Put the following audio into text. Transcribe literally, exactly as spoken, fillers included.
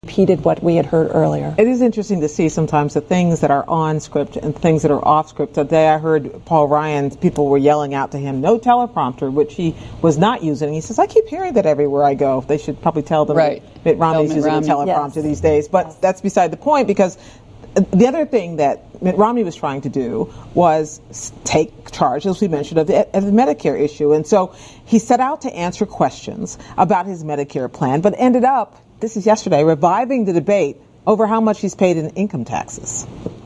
repeated what we had heard earlier. It is interesting to see sometimes the things that are on script and things that are off script. Today I heard Paul Ryan, people were yelling out to him, no teleprompter, which he was not using. He says, I keep hearing that everywhere I go. They should probably tell them right. that Mitt Romney's using Romney. a teleprompter Yes. these days. But yes. That's beside the point, because the other thing that Mitt Romney was trying to do was take charge, as we mentioned, of the, of the Medicare issue. And so he set out to answer questions about his Medicare plan, but ended up, this is yesterday, reviving the debate over how much he's paid in income taxes.